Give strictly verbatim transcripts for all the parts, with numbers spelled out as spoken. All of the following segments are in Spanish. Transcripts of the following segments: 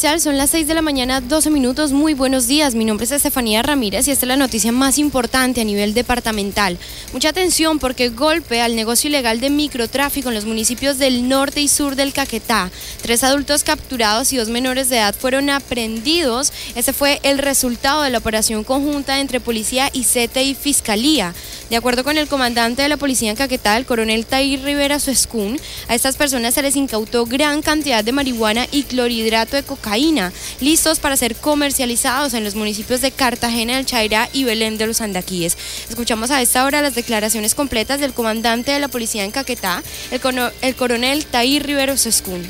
Imparcial, son las seis de la mañana, doce minutos. Muy buenos días, mi nombre es Estefanía Ramírez y esta es la noticia más importante a nivel departamental. Mucha atención porque golpe al negocio ilegal de microtráfico en los municipios del norte y sur del Caquetá. Tres adultos capturados y dos menores de edad fueron aprehendidos. Ese fue el resultado de la operación conjunta entre Policía y C T y Fiscalía. De acuerdo con el comandante de la Policía en Caquetá, el coronel Tair Rivera Suescún, a estas personas se les incautó gran cantidad de marihuana y clorhidrato de cocaína, listos para ser comercializados en los municipios de Cartagena del Chairá y Belén de los Andaquíes. Escuchamos a esta hora las declaraciones completas del comandante de la Policía en Caquetá, el, el coronel Tair Rivera Suescún.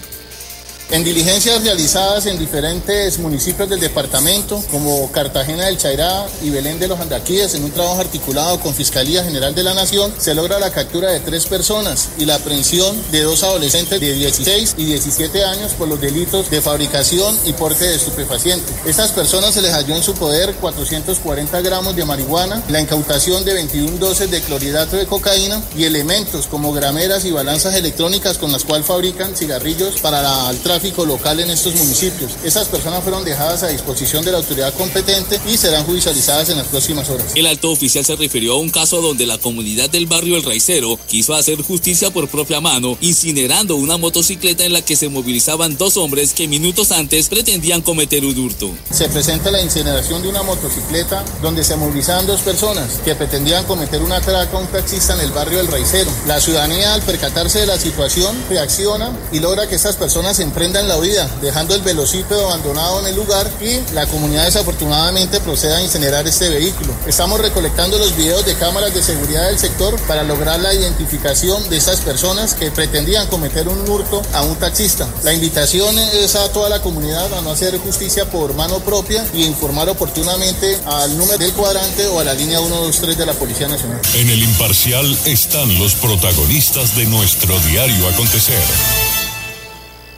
En diligencias realizadas en diferentes municipios del departamento, como Cartagena del Chairá y Belén de los Andaquíes, en un trabajo articulado con Fiscalía General de la Nación, se logra la captura de tres personas y la aprehensión de dos adolescentes de dieciséis y diecisiete años por los delitos de fabricación y porte de estupefacientes. Estas personas se les halló en su poder cuatrocientos cuarenta gramos de marihuana, la incautación de veintiuna dosis de clorhidrato de cocaína y elementos como grameras y balanzas electrónicas con las cuales fabrican cigarrillos para el tráfico local en estos municipios. Estas personas fueron dejadas a disposición de la autoridad competente y serán judicializadas en las próximas horas. El alto oficial se refirió a un caso donde la comunidad del barrio El Raicero quiso hacer justicia por propia mano, incinerando una motocicleta en la que se movilizaban dos hombres que minutos antes pretendían cometer un hurto. Se presenta la incineración de una motocicleta donde se movilizaban dos personas que pretendían cometer un atraco a un taxista en el barrio El Raicero. La ciudadanía, al percatarse de la situación, reacciona y logra que estas personas se emprendan la huida, dejando el velocípedo abandonado en el lugar y la comunidad desafortunadamente procede a incinerar este vehículo. Estamos recolectando los videos de cámaras de seguridad del sector para lograr la identificación de estas personas que pretendían cometer un hurto a un taxista. La invitación es a toda la comunidad a no hacer justicia por mano propia y informar oportunamente al número del cuadrante o a la línea uno dos tres de la Policía Nacional. En el Imparcial están los protagonistas de nuestro diario acontecer.